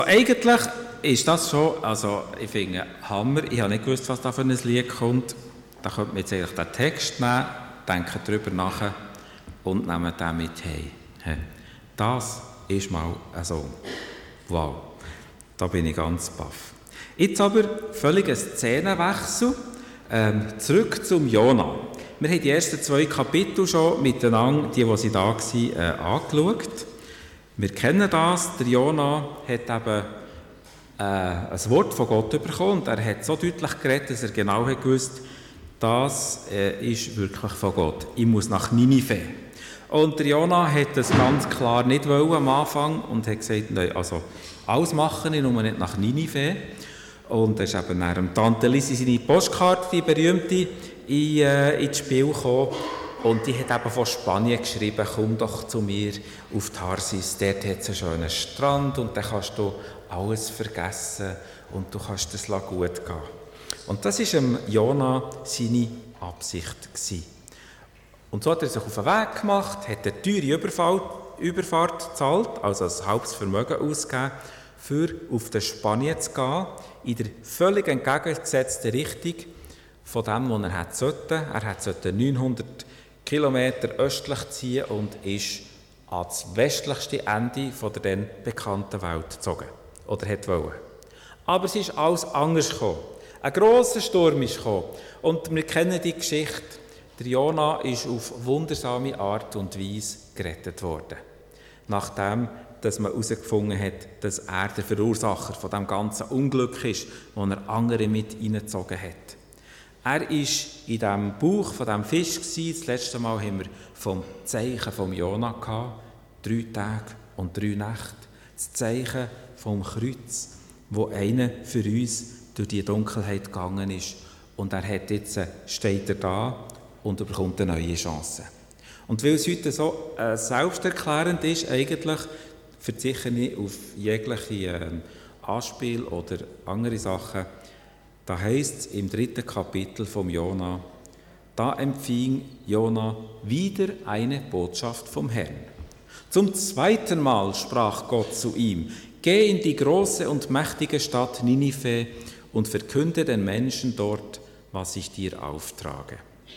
Eigentlich ist das schon, also ich finde, Hammer. Ich habe nicht gewusst, was da für ein Lied kommt. Da könnte man jetzt eigentlich den Text nehmen, denken darüber nach und nehmen den mit heim. Das ist mal ein Song. Wow, da bin ich ganz baff. Jetzt aber völliger Szenenwechsel. Zurück zum Jona. Wir haben die ersten 2 Kapitel schon miteinander, die sie da waren, angeschaut. Wir kennen das. Der Jona hat eben ein Wort von Gott bekommen und er hat so deutlich geredet, dass er genau hat gewusst, das ist wirklich von Gott. Ich muss nach Ninive. Und der Jona hat das ganz klar nicht wollen am Anfang und hat gesagt, nein, also alles machen, ich nur nicht nach Ninive. Und er ist eben nach dem Tante Lisi seine Postkarte, die berühmte, ins Spiel gekommen. Und die hat eben von Spanien geschrieben, komm doch zu mir auf Tarsis, dort hat es einen schönen Strand und dann kannst du alles vergessen und du kannst es gut gehen. Und das war Jona seine Absicht gewesen. Und so hat er sich auf den Weg gemacht, hat eine teure Überfahrt gezahlt, also ein halbes Vermögen ausgegeben, für auf den Spanien zu gehen, in der völlig entgegengesetzten Richtung von dem, was er hätte sollte. Er sollte 900 Kilometer östlich ziehen und ist ans westlichste Ende von der dann bekannten Welt gezogen. Oder wollte. Aber es ist alles anders gekommen. Ein grosser Sturm ist gekommen. Und wir kennen die Geschichte. Der Jona ist auf wundersame Art und Weise gerettet worden. Nachdem dass man herausgefunden hat, dass er der Verursacher von dem ganzen Unglück ist, das er andere mit hineingezogen hat. Er war in diesem Bauch von diesem Fisch. Das letzte Mal haben wir vom Zeichen vom Jona gehabt. 3 Tage und 3 Nächte. Das Zeichen vom Kreuz, wo einer für uns durch die Dunkelheit gegangen ist. Und er hat jetzt, steht er da und bekommt eine neue Chance. Und weil es heute so selbsterklärend ist, eigentlich verzichte ich auf jegliche Anspiel oder andere Sachen. Da heisst es im 3. Kapitel vom Jona, da empfing Jona wieder eine Botschaft vom Herrn. Zum 2. Mal sprach Gott zu ihm, geh in die große und mächtige Stadt Ninive und verkünde den Menschen dort, was ich dir auftrage.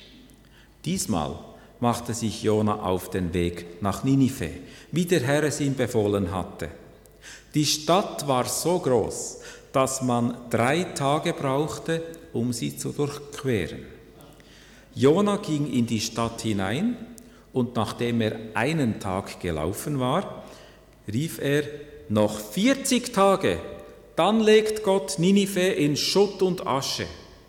Diesmal machte sich Jona auf den Weg nach Ninive, wie der Herr es ihm befohlen hatte. Die Stadt war so groß, dass man 3 Tage brauchte, um sie zu durchqueren. Jona ging in die Stadt hinein und nachdem er 1 Tag gelaufen war, rief er, noch 40 Tage, dann legt Gott Ninive in Schutt und Asche.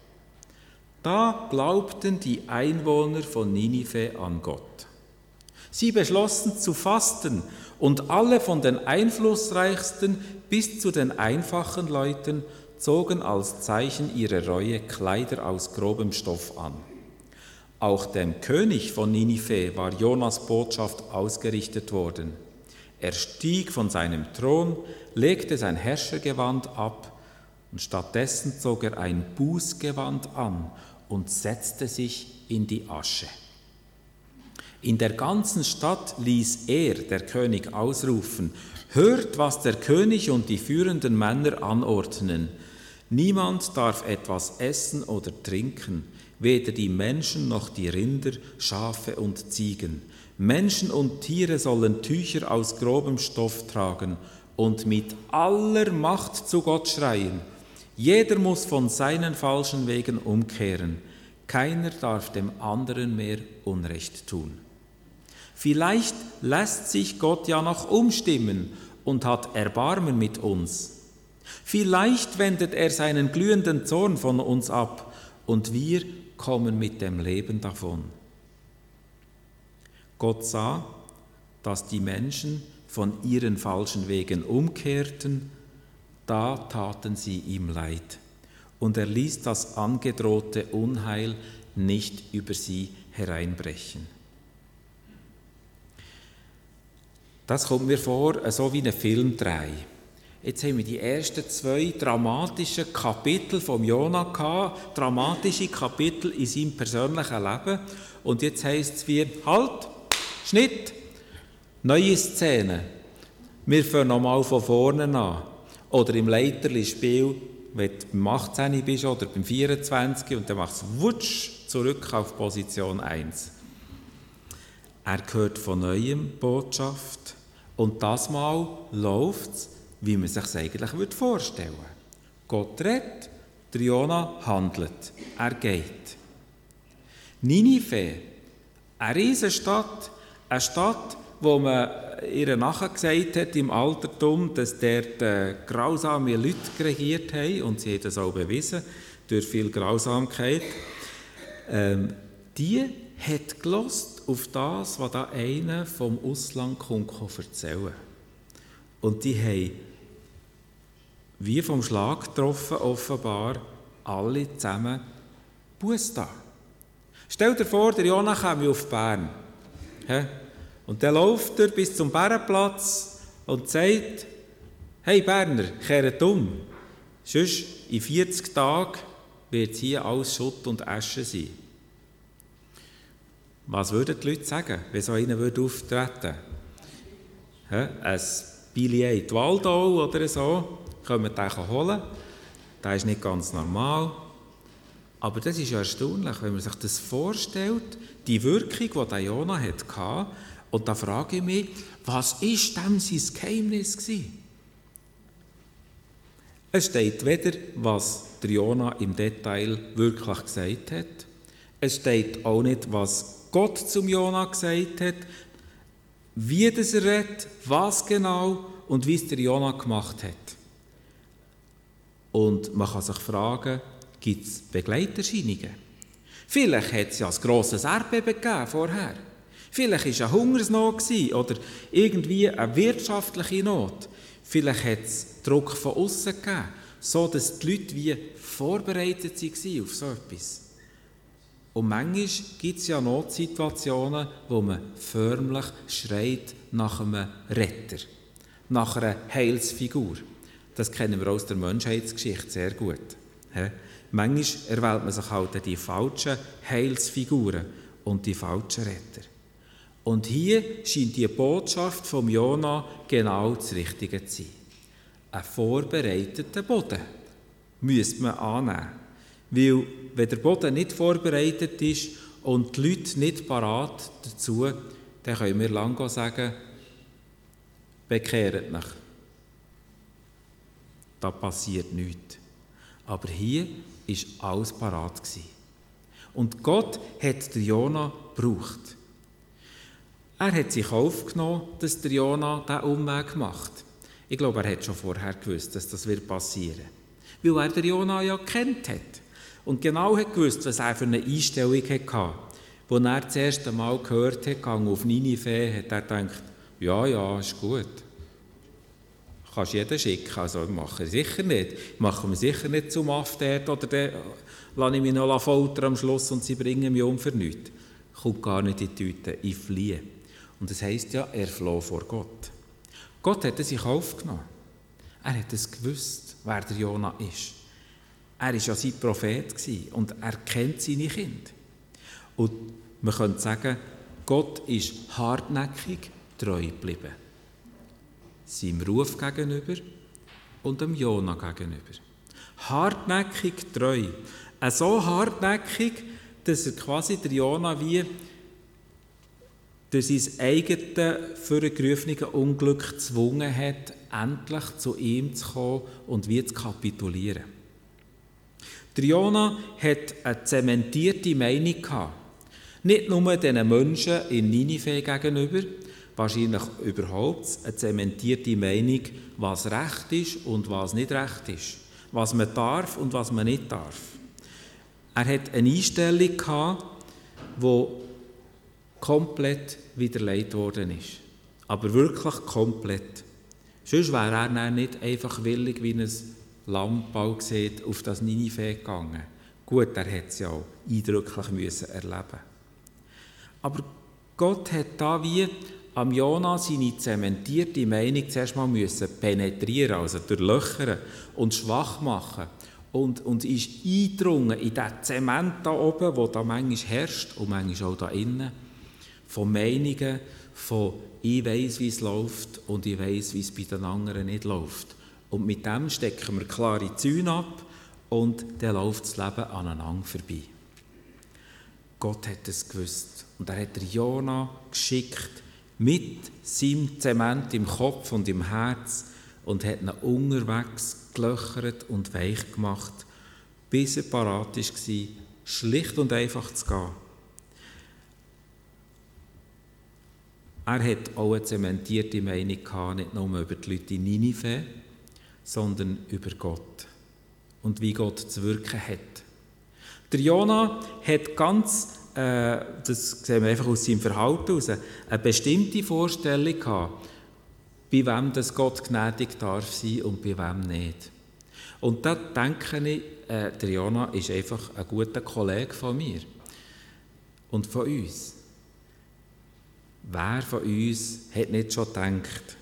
Da glaubten die Einwohner von Ninive an Gott. Sie beschlossen zu fasten und alle von den Einflussreichsten bis zu den einfachen Leuten zogen als Zeichen ihrer Reue Kleider aus grobem Stoff an. Auch dem König von Ninive war Jonas Botschaft ausgerichtet worden. Er stieg von seinem Thron, legte sein Herrschergewand ab und stattdessen zog er ein Bußgewand an und setzte sich in die Asche. In der ganzen Stadt ließ er, der König, ausrufen, hört, was der König und die führenden Männer anordnen. Niemand darf etwas essen oder trinken, weder die Menschen noch die Rinder, Schafe und Ziegen. Menschen und Tiere sollen Tücher aus grobem Stoff tragen und mit aller Macht zu Gott schreien. Jeder muss von seinen falschen Wegen umkehren. Keiner darf dem anderen mehr Unrecht tun. Vielleicht lässt sich Gott ja noch umstimmen und hat Erbarmen mit uns. Vielleicht wendet er seinen glühenden Zorn von uns ab und wir kommen mit dem Leben davon. Gott sah, dass die Menschen von ihren falschen Wegen umkehrten, da taten sie ihm leid, und er ließ das angedrohte Unheil nicht über sie hereinbrechen. Das kommt mir vor, so wie ein Filmdreh. Jetzt haben wir die ersten 2 dramatischen Kapitel vom Jona gehabt, dramatische Kapitel in seinem persönlichen Leben. Und jetzt heisst es wie, halt, Schnitt, neue Szene. Wir fangen nochmal von vorne an. Oder im Leiterli-Spiel, wenn du beim 18 bist oder beim 24 und dann machst du wutsch zurück auf Position 1. Er hört von Neuem Botschaft und das Mal läuft es, wie man sich es eigentlich vorstellen würde. Gott redet, der Jona handelt, er geht. Ninive, eine riesige Stadt, eine Stadt, wo man ihr nachgesagt hat im Altertum, dass dort grausame Leute regiert haben und sie haben das auch bewiesen, durch viel Grausamkeit. Die hat gehört auf das, was da einer vom Ausland erzählen. Und die haben wie vom Schlag getroffen, offenbar, alle zusammen Buß da. Stell dir vor, der Jona käme auf Bern. Und dann läuft er bis zum Bärenplatz und sagt, hey Berner, kehrt um. Sonst in 40 Tagen wird hier alles Schutt und Asche sein. Was würden die Leute sagen, wenn so einer auftreten würde? Ein Billet in die Waldau oder so, können wir den holen. Das ist nicht ganz normal. Aber das ist ja erstaunlich, wenn man sich das vorstellt, die Wirkung, die der Jona hatte. Und da frage ich mich, was war denn sein Geheimnis gewesen? Es steht weder, was der Jona im Detail wirklich gesagt hat. Es steht auch nicht, was Gott zum Jona gesagt hat, wie das er redet, was genau und wie es der Jona gemacht hat. Und man kann sich fragen, gibt es Begleiterscheinungen? Vielleicht hat es ja ein grosses Erdbeben gegeben vorher. Vielleicht war eine Hungersnot oder irgendwie eine wirtschaftliche Not. Vielleicht hat es Druck von außen gegeben, so dass die Leute wie vorbereitet waren auf so etwas. Und manchmal gibt es ja Notsituationen, wo man förmlich schreit nach einem Retter, nach einer Heilsfigur. Das kennen wir aus der Menschheitsgeschichte sehr gut. Manchmal erwählt man sich halt die falschen Heilsfiguren und die falschen Retter. Und hier scheint die Botschaft vom Jona genau das Richtige zu sein. Ein vorbereiteter Boden müsste man annehmen. Weil, wenn der Boden nicht vorbereitet ist und die Leute nicht parat dazu, dann können wir lange sagen, bekehrt euch. Da passiert nichts. Aber hier war alles parat. Und Gott hat den Jona gebraucht. Er hat sich aufgenommen, dass der Jona diesen Umweg macht. Ich glaube, er hat schon vorher gewusst, dass das passieren wird. Weil er den Jona ja gekannt hat. Und genau hat gewusst, was er für eine Einstellung hatte. Als er das erste Mal gehört hat, ging auf Ninive, hat er gedacht, ja, ist gut. Kannst jeden schicken, also mache ich sicher nicht. Machen wir sicher nicht zum Aff dort, oder dann lasse ich mich noch foltern am Schluss und sie bringen mich um für nichts. Kommt gar nicht in die Tüte, ich fliehe. Und das heisst ja, er floh vor Gott. Gott hat sich aufgenommen. Er hat es gewusst, wer der Jona ist. Er war ja sein Prophet und er kennt seine Kinder. Und man könnte sagen, Gott ist hartnäckig treu geblieben. Seinem Ruf gegenüber und dem Jona gegenüber. Hartnäckig treu. So hartnäckig, dass er quasi der Jona wie durch sein eigenes vorgerufenes Unglück gezwungen hat, endlich zu ihm zu kommen und wie zu kapitulieren. Der Jona hat eine zementierte Meinung gehabt. Nicht nur den Menschen in Ninive gegenüber, wahrscheinlich überhaupt eine zementierte Meinung, was recht ist und was nicht recht ist. Was man darf und was man nicht darf. Er hat eine Einstellung gehabt, die komplett widerlegt worden ist. Aber wirklich komplett. Sonst wäre er dann nicht einfach willig wie ein Lammbau sieht, auf das Ninive gegangen. Gut, er hätte es ja auch eindrücklich müssen erleben. Aber Gott hat da wie am Jona seine zementierte Meinung zuerst mal müssen penetrieren, also durchlöchern und schwach machen. Und ist eingedrungen in diesen Zement da oben, der da manchmal herrscht und manchmal auch da innen, von Meinungen, von ich weiss, wie es läuft und ich weiss, wie es bei den anderen nicht läuft. Und mit dem stecken wir klare Zäune ab und dann läuft das Leben aneinander vorbei. Gott hat es gewusst und er hat Jona geschickt mit seinem Zement im Kopf und im Herz und hat ihn unterwegs gelöchert und weich gemacht, bis er parat war, schlicht und einfach zu gehen. Er hat auch eine zementierte Meinung gehabt, nicht nur über die Leute in Ninive, sondern über Gott und wie Gott zu wirken hat. Der Jona hat ganz, das sehen wir einfach aus seinem Verhalten heraus, eine bestimmte Vorstellung gehabt, bei wem das Gott gnädig darf sein und bei wem nicht. Und da denke ich, der Jona ist einfach ein guter Kollege von mir und von uns. Wer von uns hat nicht schon gedacht,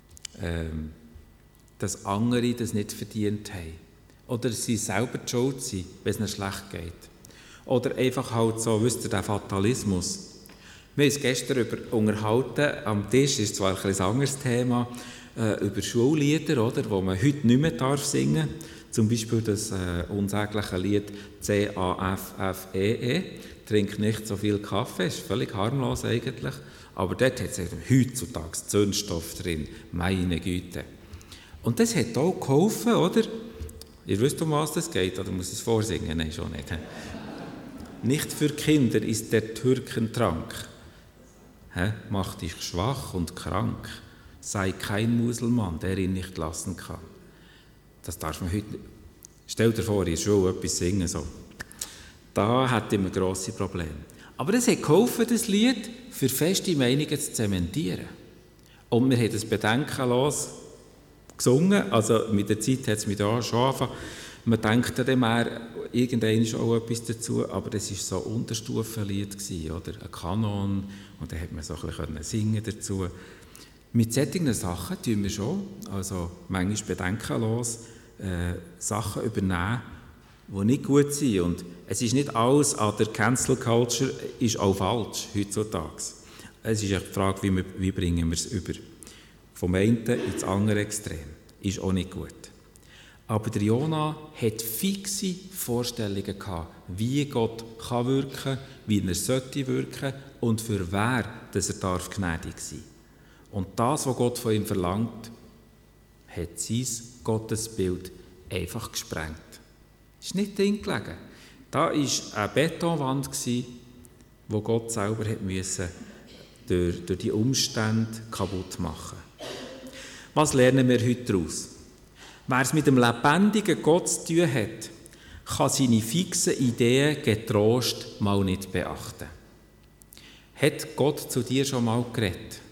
dass andere das nicht verdient haben? Oder sie selber die Schuld sind, wenn es ihnen schlecht geht? Oder einfach halt so, wisst ihr, der Fatalismus. Wir haben uns gestern unterhalten, am Tisch ist zwar ein anderes Thema, über Schullieder, oder, die man heute nicht mehr singen darf. Zum Beispiel das unsägliche Lied C-A-F-F-E-E. Trink nicht so viel Kaffee, ist völlig harmlos eigentlich. Aber dort hat es heutzutage Zündstoff drin, meine Güte. Und das hat auch geholfen, oder? Ihr wisst, um was das geht, oder muss ich es vorsingen? Nein, schon nicht. Nicht für Kinder ist der Türkentrank. Macht dich schwach und krank. Sei kein Muselmann, der ihn nicht lassen kann. Das darf man heute nicht. Stell dir vor, in der Schule etwas singen so. Da hätten wir grosse Probleme. Aber es hat geholfen, das Lied, für feste Meinungen zu zementieren. Und wir haben das bedenkenlos gesungen. Also mit der Zeit hat es mich da schon angefangen. Man denkt dann mehr, irgendwann ist auch etwas dazu, aber das war so ein Unterstufenlied, oder? Ein Kanon, und dann hat man so ein bisschen singen dazu. Mit solchen Sachen tun wir schon, also manchmal bedenkenlos, Sachen übernehmen, die nicht gut sind. Und es ist nicht alles an der Cancel Culture ist auch falsch heutzutage. Es ist die Frage, wie bringen wir es über. Vom einen ins andere Extrem. Ist auch nicht gut. Aber der Jona hat fixe Vorstellungen gehabt, wie Gott kann wirken, wie er sollte wirken und für wer dass er darf gnädig sein. Und das, was Gott von ihm verlangt, hat sein Gottesbild einfach gesprengt. Es ist nicht drin gelegen. Da war eine Betonwand, die Gott selber durch die Umstände kaputt machen. Was lernen wir heute daraus? Wer es mit dem lebendigen Gott zu tun hat, kann seine fixen Ideen getrost mal nicht beachten. Hat Gott zu dir schon mal geredet?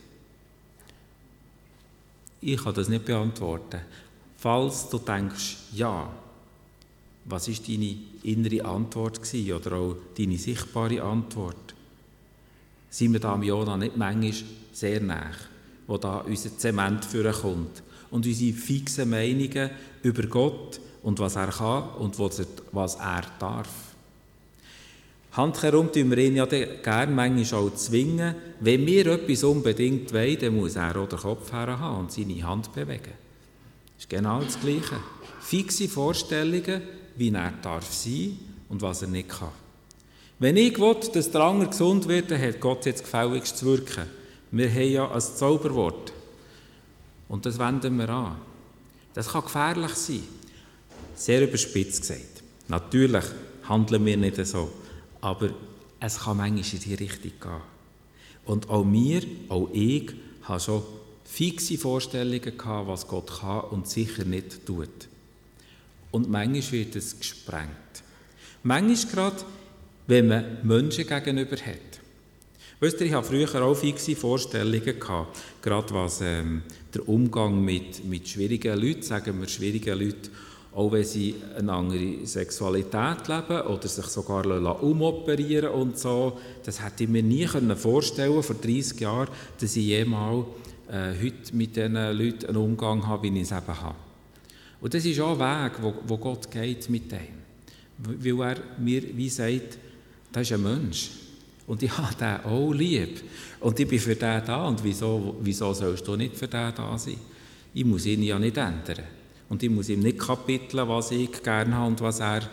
Ich kann das nicht beantworten. Falls du denkst, ja, was war deine innere Antwort gewesen, oder auch deine sichtbare Antwort? Sind wir da am Jona nicht manchmal sehr nahe, wo da unser Zement vorkommt und unsere fixen Meinungen über Gott und was er kann und was er darf? Handherum tun wir ihn ja gerne manchmal auch zwingen. Wenn wir etwas unbedingt wollen, dann muss er auch den Kopf her haben und seine Hand bewegen. Das ist genau das Gleiche. Fixe Vorstellungen, wie er darf sein und was er nicht kann. Wenn ich will, dass der andere gesund wird, dann hat Gott jetzt gefälligst zu wirken. Wir haben ja ein Zauberwort. Und das wenden wir an. Das kann gefährlich sein. Sehr überspitzt gesagt. Natürlich handeln wir nicht so. Aber es kann manchmal in die Richtung gehen. Und auch wir, auch ich, haben schon fixe Vorstellungen gehabt, was Gott kann und sicher nicht tut. Und manchmal wird es gesprengt. Manchmal gerade, wenn man Menschen gegenüber hat. Wisst ihr, ich habe früher auch fixe Vorstellungen gehabt, gerade was der Umgang mit schwierigen Leuten, sagen wir schwierigen Leuten, auch wenn sie eine andere Sexualität leben oder sich sogar umoperieren und so. Das hätte ich mir nie vorstellen können, vor 30 Jahren, dass ich jemals heute mit diesen Leuten einen Umgang habe, wie ich es eben habe. Und das ist auch ein Weg, wo Gott geht mit dem. Weil er mir wie sagt, das ist ein Mensch. Und ich habe den auch lieb. Und ich bin für den da. Und wieso sollst du nicht für den da sein? Ich muss ihn ja nicht ändern. Und ich muss ihm nicht kapiteln, was ich gerne habe und was er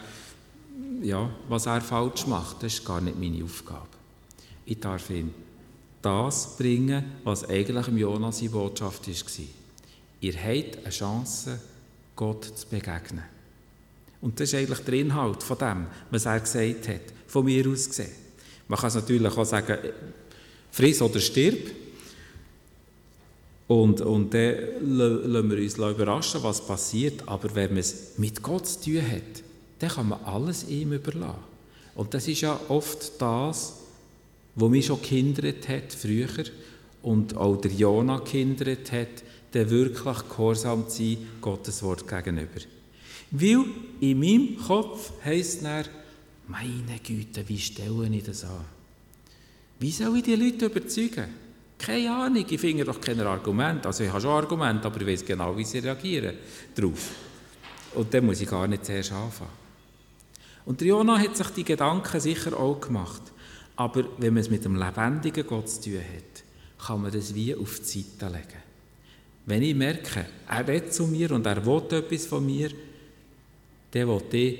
falsch macht. Das ist gar nicht meine Aufgabe. Ich darf ihm das bringen, was eigentlich im Jona seine Botschaft war. Ihr habt eine Chance, Gott zu begegnen. Und das ist eigentlich der Inhalt von dem, was er gesagt hat, von mir aus gesehen. Man kann es natürlich auch sagen, friss oder stirb. Und dann lassen wir uns überraschen, was passiert. Aber wenn man es mit Gott zu tun hat, dann kann man alles ihm überlassen. Und das ist ja oft das, was mich schon gehindert hat früher und auch der Jona gehindert hat, dann wirklich gehorsam zu sein, Gottes Wort gegenüber. Weil in meinem Kopf heisst es dann, meine Güte, wie stelle ich das an? Wie soll ich die Leute überzeugen? Keine Ahnung, ich finde doch keine Argumente. Also ich habe schon Argumente, aber ich weiß genau, wie sie reagieren darauf. Und dann muss ich gar nicht zuerst anfangen. Und der Jona hat sich die Gedanken sicher auch gemacht. Aber wenn man es mit dem lebendigen Gott zu tun hat, kann man das wie auf die Seite legen. Wenn ich merke, er redet zu mir und er will etwas von mir, dann will ich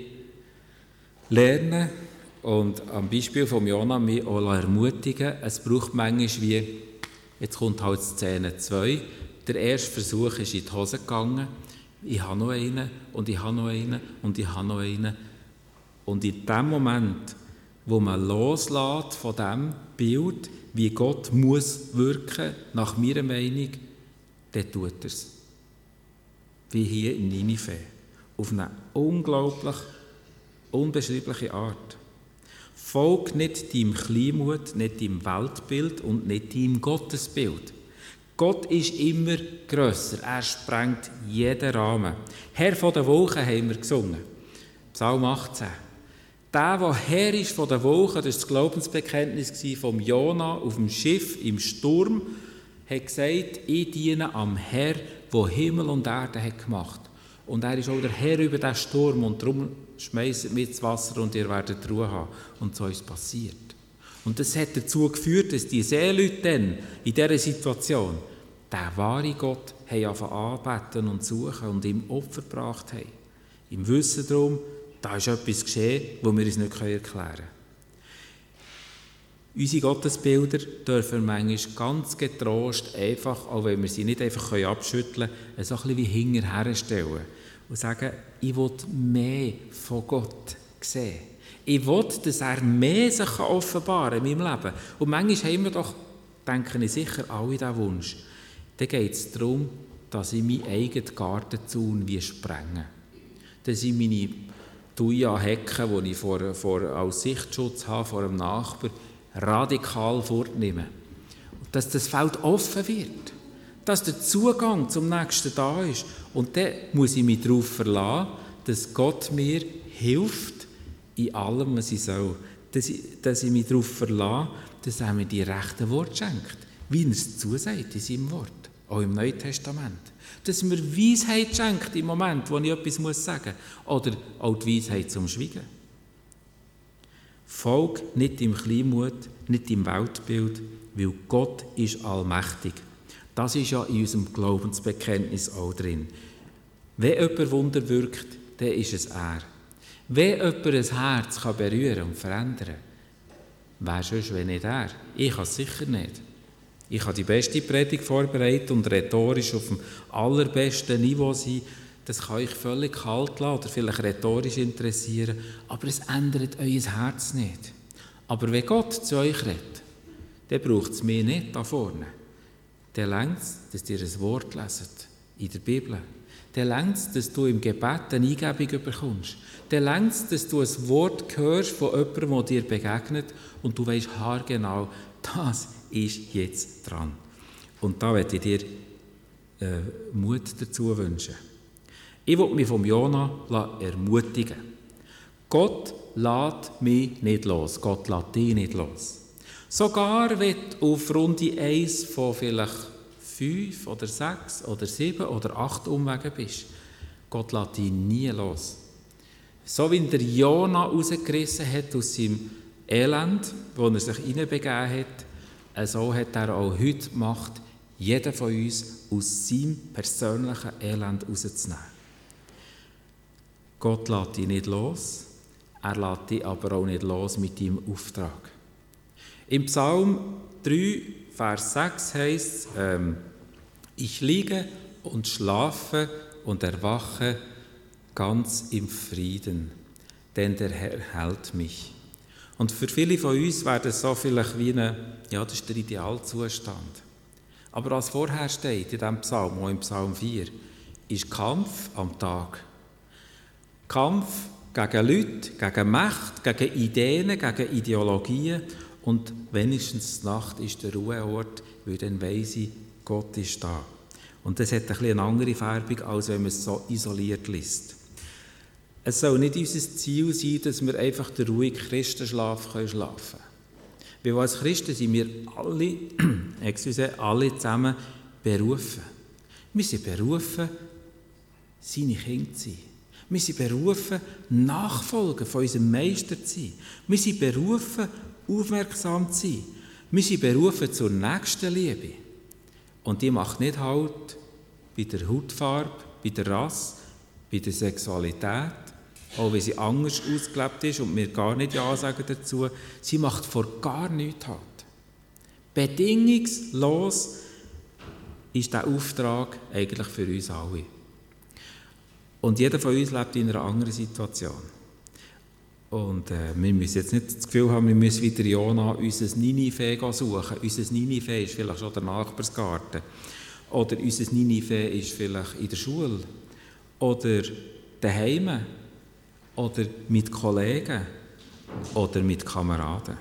lernen und am Beispiel von Jona mich auch ermutigen. Es braucht manchmal wie, jetzt kommt halt Szene 2, der erste Versuch ist in die Hose gegangen, ich habe noch einen und ich habe noch einen und ich habe noch einen. Und in dem Moment, wo man loslässt von dem Bild, wie Gott muss wirken, nach meiner Meinung, dann tut er es. Wie hier in Ninive. Auf eine unglaublich, unbeschreibliche Art. Folg nicht deinem Kleinmut, nicht deinem Weltbild und nicht deinem Gottesbild. Gott ist immer grösser, er sprengt jeden Rahmen. Herr von den Wolken haben wir gesungen. Psalm 18. Der Herr ist von den Wolken, das war das Glaubensbekenntnis vom Jona auf dem Schiff im Sturm, hat gesagt, ich diene am Herr, der Himmel und Erde hat gemacht. Und er ist auch der Herr über den Sturm und darum schmeißt mit ins Wasser und ihr werdet Ruhe haben. Und so ist es passiert. Und das hat dazu geführt, dass die Seeleute dann in dieser Situation den wahren Gott haben anbeten und suchen und ihm Opfer gebracht haben. Im Wissen darum, da ist etwas geschehen, das wir uns nicht erklären können. Unsere Gottesbilder dürfen wir manchmal ganz getrost, einfach, auch wenn wir sie nicht einfach abschütteln können, so ein bisschen wie hinterher stellen und sagen, ich will mehr von Gott sehen. Ich will, dass er mehr sich offenbaren kann in meinem Leben. Und manchmal haben wir doch, denke ich sicher, alle diesen Wunsch. Dann geht es darum, dass ich meinen eigenen Gartenzaun sprenge. Dass ich meine Thuja-Hecken, die ich als Sichtschutz habe vor einem Nachbarn, radikal fortnehmen. Und dass das Feld offen wird. Dass der Zugang zum Nächsten da ist. Und dann muss ich mich darauf verlassen, dass Gott mir hilft in allem, was ich soll. Dass ich mich darauf verlasse, dass er mir die rechten Worte schenkt. Wie er es zusagt in seinem Wort. Auch im Neuen Testament. Dass er mir Weisheit schenkt im Moment, wo ich etwas sagen muss. Oder auch die Weisheit zum Schweigen. Folg nicht deinem Kleinmut, nicht deinem Weltbild, weil Gott ist allmächtig. Das ist ja in unserem Glaubensbekenntnis auch drin. Wenn jemand Wunder wirkt, dann ist es er. Wenn jemand ein Herz berühren und verändern kann, wer sonst, wenn nicht er? Ich kann es sicher nicht. Ich habe die beste Predigt vorbereitet und rhetorisch auf dem allerbesten Niveau sein. Das kann euch völlig kalt lassen oder vielleicht rhetorisch interessieren, aber es ändert euer Herz nicht. Aber wenn Gott zu euch redet, dann braucht es mich nicht da vorne. Dann reicht es, dass ihr ein Wort leset in der Bibel. Dann reicht es, dass du im Gebet eine Eingebung bekommst. Dann reicht es, dass du ein Wort hörst von jemandem, der dir begegnet und du weisst haargenau, das ist jetzt dran. Und da möchte ich dir Mut dazu wünschen. Ich will mich vom Jona ermutigen. Gott lässt mich nicht los. Gott lässt dich nicht los. Sogar wenn du auf Runde 1 von vielleicht 5 oder 6 oder 7 oder 8 Umwegen bist. Gott lässt dich nie los. So wie der Jona rausgerissen hat aus seinem Elend, wo er sich hineinbegeben hat, so hat er auch heute Macht, jeden von uns aus seinem persönlichen Elend rauszunehmen. Gott lässt dich nicht los, er lässt dich aber auch nicht los mit deinem Auftrag. Im Psalm 3, Vers 6 heisst es, ich liege und schlafe und erwache ganz im Frieden, denn der Herr hält mich. Und für viele von uns wäre das so vielleicht wie das ist der Idealzustand. Aber was vorher steht in diesem Psalm, auch im Psalm 4, ist Kampf am Tag. Kampf gegen Leute, gegen Mächte, gegen Ideen, gegen Ideologien. Und wenigstens die Nacht ist der Ruheort, weil dann weiss ich, Gott ist da. Und das hat ein bisschen eine andere Färbung, als wenn man es so isoliert liest. Es soll nicht unser Ziel sein, dass wir einfach den ruhigen Christenschlaf schlafen können. Weil als Christen sind wir alle zusammen berufen. Wir sind berufen, seine Kinder zu sein. Wir sind berufen, Nachfolger von unserem Meister zu sein. Wir sind berufen, aufmerksam zu sein. Wir sind berufen zur Nächstenliebe. Und die macht nicht Halt bei der Hautfarbe, bei der Rasse, bei der Sexualität, auch wenn sie anders ausgelebt ist und wir gar nicht Ja sagen dazu. Sie macht vor gar nichts Halt. Bedingungslos ist der Auftrag eigentlich für uns alle. Und jeder von uns lebt in einer anderen Situation. Und wir müssen jetzt nicht das Gefühl haben, wir müssen wieder Jona unser Ninive suchen. Unser Ninive ist vielleicht schon der Nachbarsgarten. Oder unser Ninive ist vielleicht in der Schule. Oder daheim. Oder mit Kollegen. Oder mit Kameraden.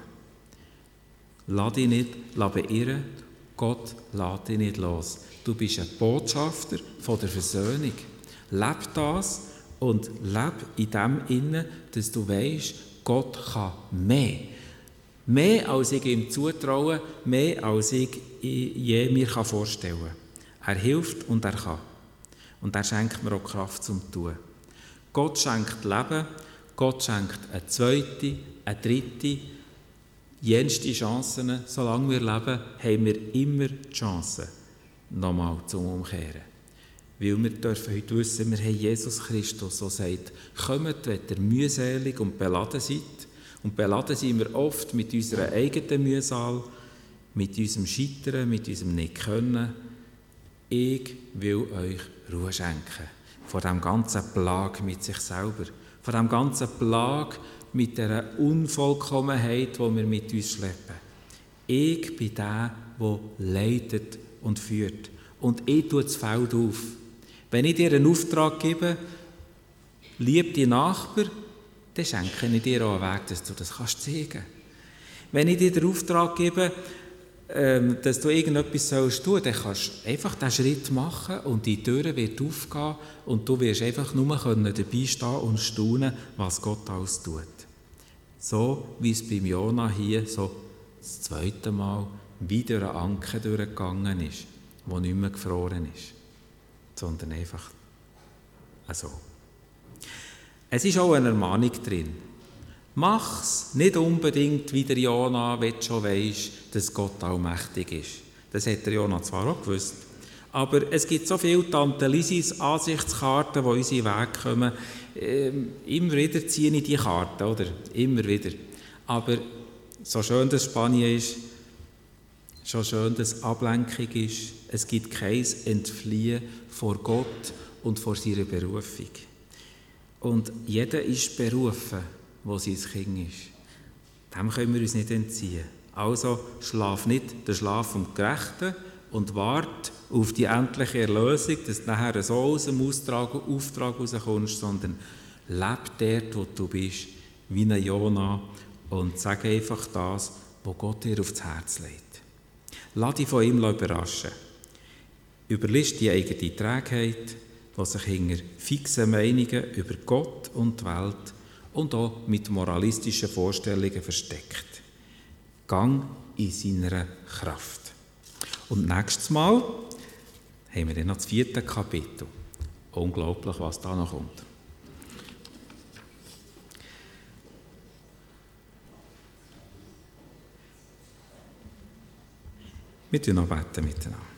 Lass dich nicht beirren. Gott lässt dich nicht los. Du bist ein Botschafter von der Versöhnung. Leb das und leb in dem Innen, dass du weisst, Gott kann mehr. Mehr, als ich ihm zutraue, mehr, als ich je mir vorstellen kann. Er hilft und er kann. Und er schenkt mir auch Kraft zum Tun. Gott schenkt Leben, Gott schenkt eine zweite, eine dritte, jenste Chancen. Solange wir leben, haben wir immer die Chance, nochmal zum Umkehren. Weil wir dürfen heute wissen, wir haben Jesus Christus, der sagt, kommt, wenn ihr mühselig und beladen seid. Und beladen sind wir oft mit unserer eigenen Mühsal, mit unserem Scheitern, mit unserem Nicht-Können. Ich will euch Ruhe schenken. Vor dem ganzen Plag mit sich selber. Vor dem ganzen Plag mit der Unvollkommenheit, die wir mit uns schleppen. Ich bin der leitet und führt. Und ich tue das Feld auf. Wenn ich dir einen Auftrag gebe, lieb die Nachbarn, dann schenke ich dir auch einen Weg, dass du das zeigen kannst. Wenn ich dir den Auftrag gebe, dass du irgendetwas tun sollst, dann kannst du einfach diesen Schritt machen und die Tür wird aufgehen und du wirst einfach nur dabei stehen und staunen, was Gott alles tut. So wie es beim Jona hier so das zweite Mal wieder ein Anker durchgegangen ist, der nicht mehr gefroren ist, sondern einfach so. Es ist auch eine Ermahnung drin. Mach's nicht unbedingt wie der Jona, wenn du schon weisst, dass Gott allmächtig ist. Das hat der Jona zwar auch gewusst, aber es gibt so viele Tante Lisis Ansichtskarten, die uns in den Weg kommen. Immer wieder ziehe ich die Karten, oder? Immer wieder. Aber so schön das Spanien ist, so schön das Ablenkung ist, es gibt kein Entfliehen vor Gott und vor seiner Berufung. Und jeder ist berufen, wo sein Kind ist. Dem können wir uns nicht entziehen. Also schlaf nicht den Schlaf vom Gerechten und warte auf die endliche Erlösung, dass du nachher so aus dem Auftrag rauskommst, sondern leb dort, wo du bist, wie ein Jona und sag einfach das, was Gott dir aufs Herz legt. Lass dich von ihm überraschen. Überlies die eigene Trägheit, die sich hinter fixen Meinungen über Gott und die Welt und auch mit moralistischen Vorstellungen versteckt. Gang in seiner Kraft. Und nächstes Mal haben wir dann noch das 4. Kapitel. Unglaublich, was da noch kommt. Wir beten noch miteinander.